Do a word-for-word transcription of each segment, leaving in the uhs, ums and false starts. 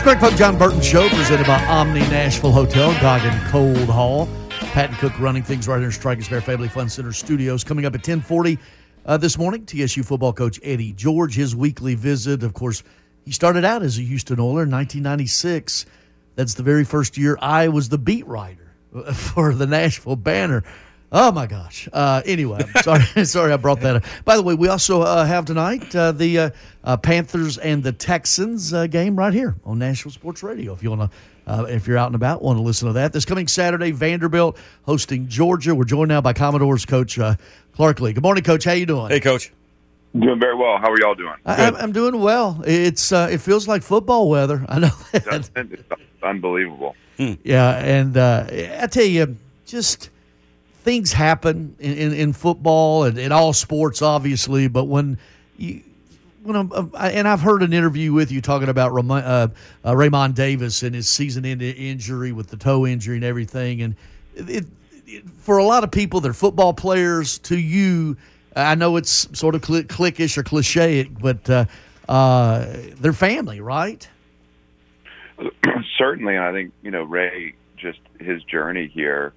Greg Pope, John Burton Show, presented by Omni Nashville Hotel, Goggin Cold Hall. Pat and Cook running things right here in Strikers Fair Family Fun Center Studios. Coming up at ten forty uh, this morning, T S U football coach Eddie George, his weekly visit. Of course, he started out as a Houston Oiler in nineteen ninety-six. That's the very first year I was the beat writer for the Nashville Banner. Oh, my gosh. Uh, anyway, I'm sorry, sorry I brought that up. By the way, we also uh, have tonight uh, the uh, uh, Panthers and the Texans uh, game right here on Nashville Sports Radio. If you want to, uh, if you're out and about, want to listen to that. This coming Saturday, Vanderbilt hosting Georgia. We're joined now by Commodores coach uh, Clark Lee. Good morning, Coach. How you doing? Hey, Coach. Doing very well. How are y'all doing? I, I'm doing well. It's uh, it feels like football weather. I know that. It's unbelievable. Hmm. Yeah, and uh, I tell you, just things happen in, in, in football and in all sports, obviously. But when you, when I'm, uh, and I've heard an interview with you talking about Ramon, uh, uh, Raymond Davis and his season-ending injury with the toe injury and everything. And it, it, for a lot of people, they're football players. To you, I know it's sort of cl- cliquish or cliche, but uh, uh, they're family, right? Certainly, and I think, you know, Ray, just his journey here,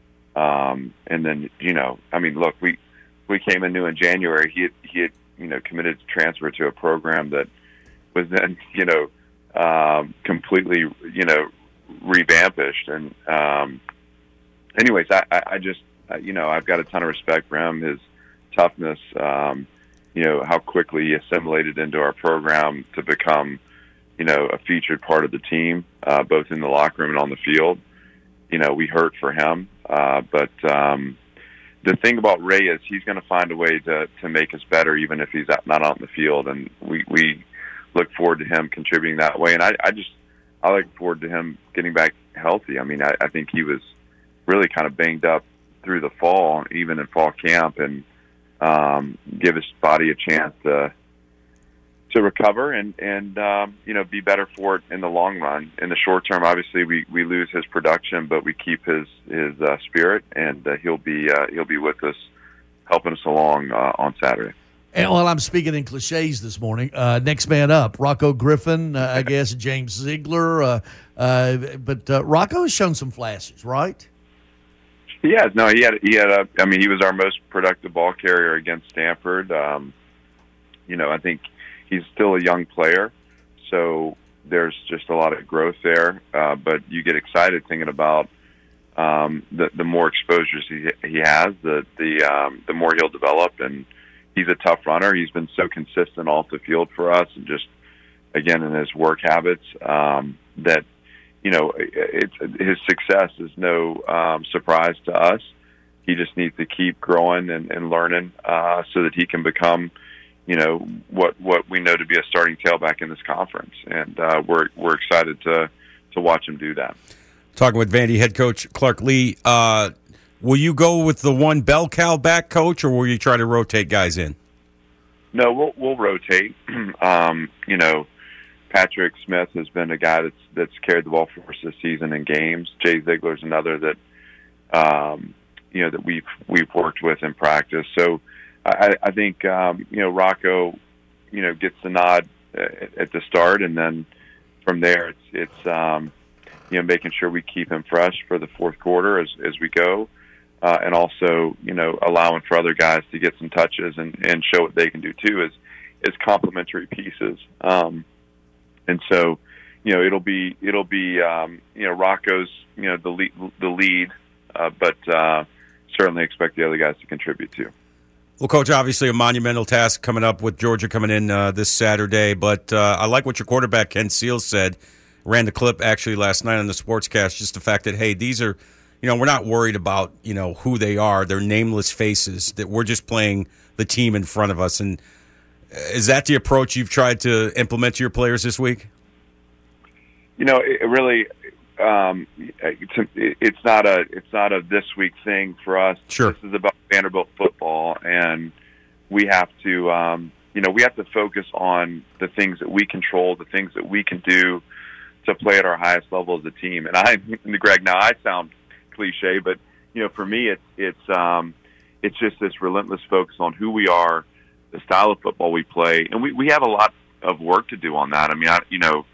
um, and then, you know, I mean, look, we we came in new in January. He had, he had, you know, committed to transfer to a program that was then, you know, um, completely, you know, revamped. And um, anyways, I, I, I just, you know, I've got a ton of respect for him, his toughness, um, you know, how quickly he assimilated into our program to become, you know, a featured part of the team, uh, both in the locker room and on the field. You know, we hurt for him. Uh, but um, the thing about Ray is he's going to find a way to, to make us better, even if he's not out in the field. And we, we look forward to him contributing that way. And I, I just, I look forward to him getting back healthy. I mean, I, I think he was really kind of banged up through the fall, even in fall camp, and um, give his body a chance to, to recover and, and um, you know, be better for it in the long run. In the short term, obviously, we, we lose his production, but we keep his his uh, spirit, and uh, he'll be uh, he'll be with us, helping us along uh, on Saturday. And while I'm speaking in cliches this morning, uh, next man up, Rocco Griffin, uh, I guess James Ziegler, uh, uh, but uh, Rocco has shown some flashes, right? He has. No, he had. He had. A, I mean, he was our most productive ball carrier against Stanford. Um, you know, I think he's still a young player, so there's just a lot of growth there. Uh, but you get excited thinking about um, the, the more exposures he he has, the the um, the more he'll develop. And he's a tough runner. He's been so consistent off the field for us, and just again in his work habits um, that you know it's his success is no um, surprise to us. He just needs to keep growing and, and learning uh, so that he can become, you know, what what we know to be a starting tailback in this conference, and uh, we're we're excited to to watch him do that. Talking with Vandy head coach Clark Lee, uh, will you go with the one bell cow back, coach, or will you try to rotate guys in? No, we'll we'll rotate. um, you know, Patrick Smith has been a guy that's that's carried the ball for us this season in games. Jay Ziegler's another that um, you know that we've we've worked with in practice. So I, I think, um, you know, Rocco, you know, gets the nod at the start, and then from there it's, it's um, you know, making sure we keep him fresh for the fourth quarter as, as we go, uh, and also, you know, allowing for other guys to get some touches and, and show what they can do too as, as complementary pieces. Um, and so, you know, it'll be, it'll be, um, you know, Rocco's, you know, the lead, the lead uh, but uh, certainly expect the other guys to contribute too. Well, Coach, obviously a monumental task coming up with Georgia coming in uh, this Saturday, but uh, I like what your quarterback, Ken Seals, said. Ran the clip actually last night on the Sportscast, just the fact that, hey, these are, you know, we're not worried about, you know, who they are. They're nameless faces, that we're just playing the team in front of us. And is that the approach you've tried to implement to your players this week? You know, it really, um, it's, it's not a it's not a this week thing for us. Sure. This is about Vanderbilt football, and we have to, um, you know, we have to focus on the things that we control, the things that we can do to play at our highest level as a team. And I, Greg, now I sound cliche, but you know, for me, it's it's um, it's just this relentless focus on who we are, the style of football we play, and we, we have a lot of work to do on that. I mean, I, you know,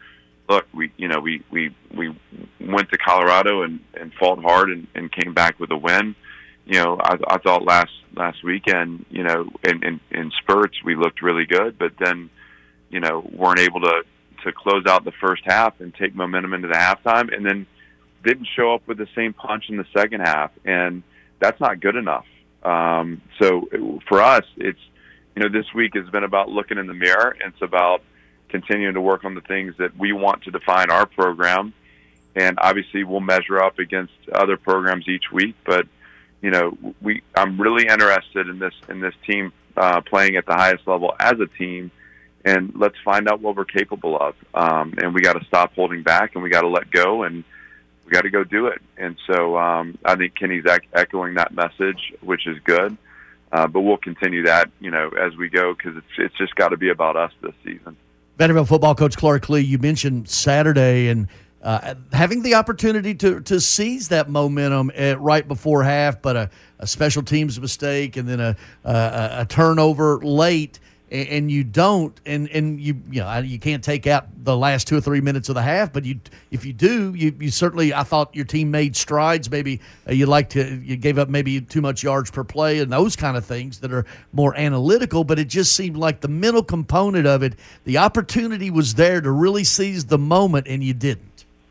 look, we you know we we we went to Colorado and, and fought hard and, and came back with a win. You know, I, I thought last last weekend, you know, in, in, in spurts we looked really good, but then, you know, weren't able to, to close out the first half and take momentum into the halftime, and then didn't show up with the same punch in the second half, and that's not good enough. Um, so for us, it's, you know, this week has been about looking in the mirror, and it's about continuing to work on the things that we want to define our program, and obviously we'll measure up against other programs each week, but you know, we I'm really interested in this in this team uh, playing at the highest level as a team, and let's find out what we're capable of. Um, and we got to stop holding back, and we got to let go, and we got to go do it. And so um, I think Kenny's ec- echoing that message, which is good. Uh, but we'll continue that, you know, as we go, because it's it's just got to be about us this season. Vanderbilt football coach Clark Lea, you mentioned Saturday and. Uh, having the opportunity to, to seize that momentum at, right before half, but a, a special teams mistake and then a, a, a turnover late, and, and you don't, and, and you you know you can't take out the last two or three minutes of the half, but you if you do, you, you certainly I thought your team made strides. Maybe uh, you like to you gave up maybe too much yards per play and those kind of things that are more analytical, but it just seemed like the mental component of it, the opportunity was there to really seize the moment, and you didn't.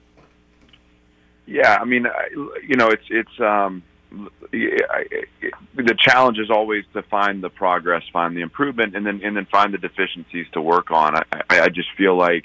Yeah, I mean, you know, it's it's um, the challenge is always to find the progress, find the improvement, and then and then find the deficiencies to work on. I, I just feel like,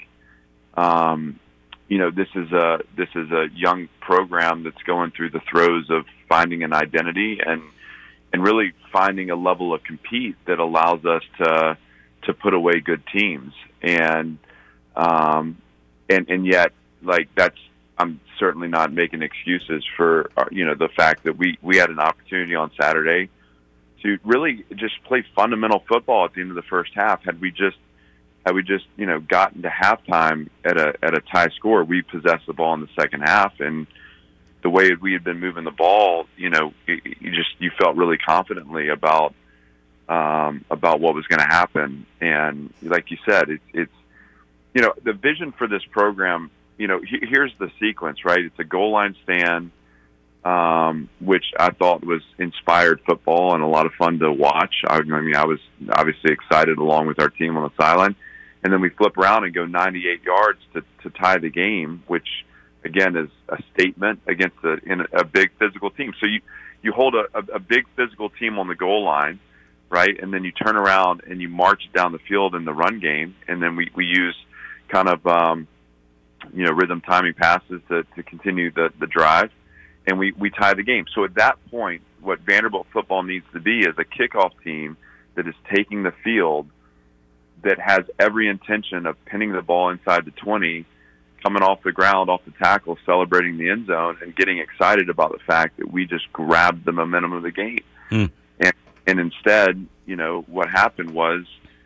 um, you know, this is a this is a young program that's going through the throes of finding an identity and and really finding a level of compete that allows us to to put away good teams, and um, and and yet like that's. I'm certainly not making excuses for, you know, the fact that we, we had an opportunity on Saturday to really just play fundamental football at the end of the first half. Had we just, had we just, you know, gotten to halftime at a, at a tie score, we possessed the ball in the second half. And the way we had been moving the ball, you know, you just, you felt really confidently about, um, about what was going to happen. And like you said, it's, it's, you know, the vision for this program, you know, he, here's the sequence, right? It's a goal line stand, um, which I thought was inspired football and a lot of fun to watch. I, I mean, I was obviously excited along with our team on the sideline. And then we flip around and go ninety-eight yards to, to tie the game, which, again, is a statement against a, in a big physical team. So you, you hold a, a, a big physical team on the goal line, right? And then you turn around and you march down the field in the run game. And then we, we use kind of, um, you know, rhythm timing passes to, to continue the, the drive, and we, we tie the game. So at that point, what Vanderbilt football needs to be is a kickoff team that is taking the field, that has every intention of pinning the ball inside the twenty, coming off the ground, off the tackle, celebrating the end zone, and getting excited about the fact that we just grabbed the momentum of the game. Mm. And, and instead, you know, what happened was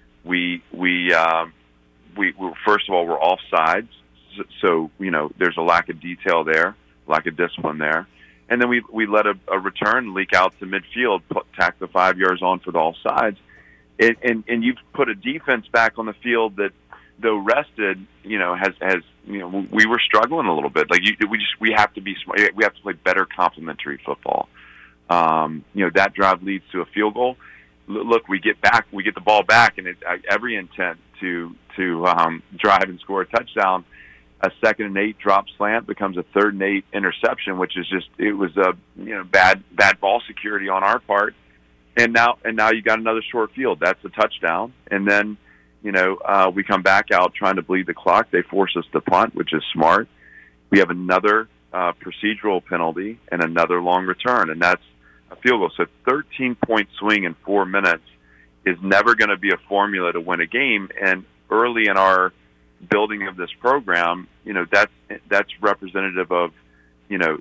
we, we, um, we, we, first of all, we're offsides. So, you know, there's a lack of detail there, lack of discipline there. And then we we let a, a return leak out to midfield, put, tack the five yards on for the offsides. And, and, and you've put a defense back on the field that, though rested, you know, has, has you know, we were struggling a little bit. Like, you, we just, we have to be smart. We have to play better complementary football. Um, you know, that drive leads to a field goal. L- look, we get back, we get the ball back, and it, uh, every intent to, to um, drive and score a touchdown. A second and eight drop slant becomes a third and eight interception, which is just, it was a, you know, bad, bad ball security on our part. And now, and now you got another short field. That's a touchdown. And then, you know, uh, we come back out trying to bleed the clock. They force us to punt, which is smart. We have another uh, procedural penalty and another long return, and that's a field goal. So thirteen point swing in four minutes is never going to be a formula to win a game. And early in our building of this program, you know, that's, that's representative of, you know,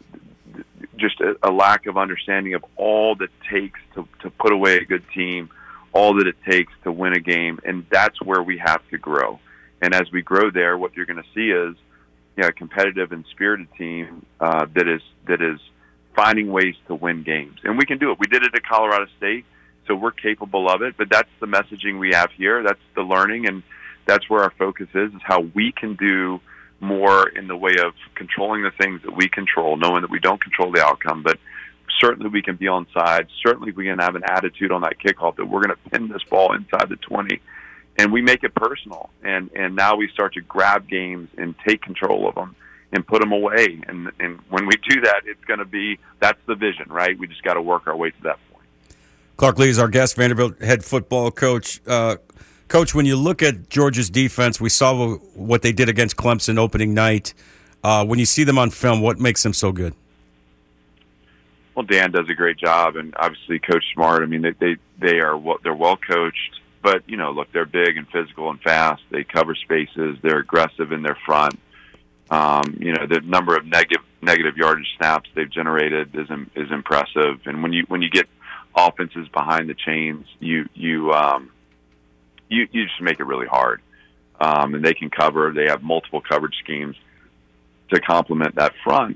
just a, a lack of understanding of all that it takes to, to put away a good team, all that it takes to win a game. And that's where we have to grow. And as we grow there, what you're going to see is, you know, a competitive and spirited team uh, that is, that is finding ways to win games. And we can do it. We did it at Colorado State, so we're capable of it. But that's the messaging we have here. That's the learning, and that's where our focus is, is how we can do more in the way of controlling the things that we control, knowing that we don't control the outcome, but certainly we can be on side. Certainly we can have an attitude on that kickoff that we're going to pin this ball inside the twenty. And we make it personal. And, and now we start to grab games and take control of them and put them away. And, and when we do that, it's going to be, that's the vision, right? We just got to work our way to that point. Clark Lea is our guest, Vanderbilt head football coach. Uh, Coach, when you look at Georgia's defense, we saw what they did against Clemson opening night. Uh, when you see them on film, what makes them so good? Well, Dan does a great job, and obviously Coach Smart. I mean, they they, they are they're well coached, but you know, look, they're big and physical and fast. They cover spaces. They're aggressive in their front. Um, you know, the number of negative negative yardage snaps they've generated is is impressive. And when you when you get offenses behind the chains, you you um, you you just make it really hard. Um, and they can cover. They have multiple coverage schemes to complement that front.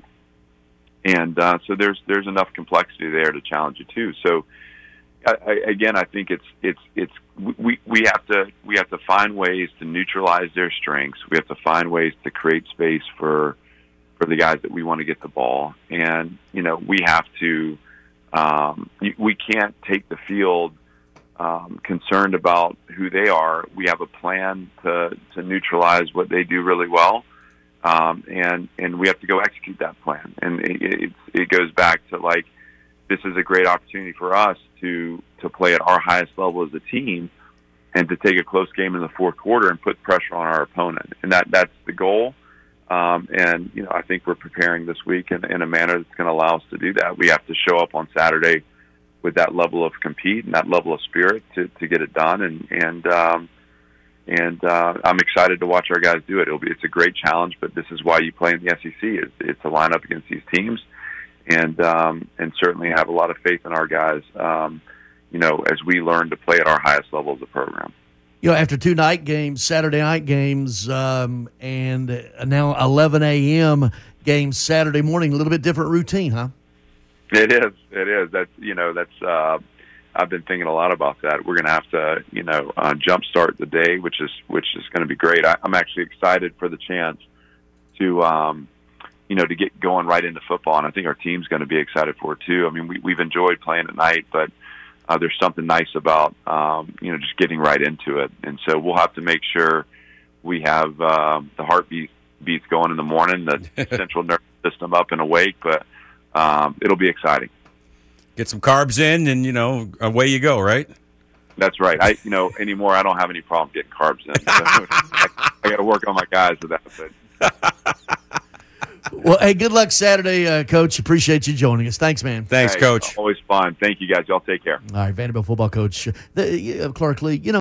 And uh, so there's there's enough complexity there to challenge you too. So I, I, again, I think it's it's it's we we have to we have to find ways to neutralize their strengths. We have to find ways to create space for for the guys that we want to get the ball. And you know, we have to um, we can't take the field um, concerned about who they are. We have a plan to to neutralize what they do really well. Um, and, and we have to go execute that plan. And it, it, it goes back to, like, this is a great opportunity for us to, to play at our highest level as a team and to take a close game in the fourth quarter and put pressure on our opponent. And that, that's the goal. Um, and, you know, I think we're preparing this week in, in a manner that's going to allow us to do that. We have to show up on Saturday with that level of compete and that level of spirit to, to get it done. And, and, um, And uh, I'm excited to watch our guys do it. It'll be, it's a great challenge, but this is why you play in the S E C. It's, it's a lineup against these teams, and um, and certainly have a lot of faith in our guys. Um, you know, as we learn to play at our highest level as a program. You know, after two night games, Saturday night games, um, and now eleven a.m. games Saturday morning, a little bit different routine, huh? It is. It is. That's you know that's. Uh, I've been thinking a lot about that. We're going to have to, you know, uh, jumpstart the day, which is which is going to be great. I, I'm actually excited for the chance to, um, you know, to get going right into football, and I think our team's going to be excited for it too. I mean, we, we've enjoyed playing at night, but uh, there's something nice about, um, you know, just getting right into it. And so we'll have to make sure we have uh, the heartbeat beats going in the morning, the central nervous system up and awake. But um, it'll be exciting. Get some carbs in, and, you know, away you go, right? That's right. I, you know, anymore, I don't have any problem getting carbs in. I, I got to work on my guys with that. But. Well, hey, good luck Saturday, uh, Coach. Appreciate you joining us. Thanks, man. Thanks, hey, Coach. Always fun. Thank you, guys. Y'all take care. All right, Vanderbilt football coach, the, uh, Clark Lea. You know.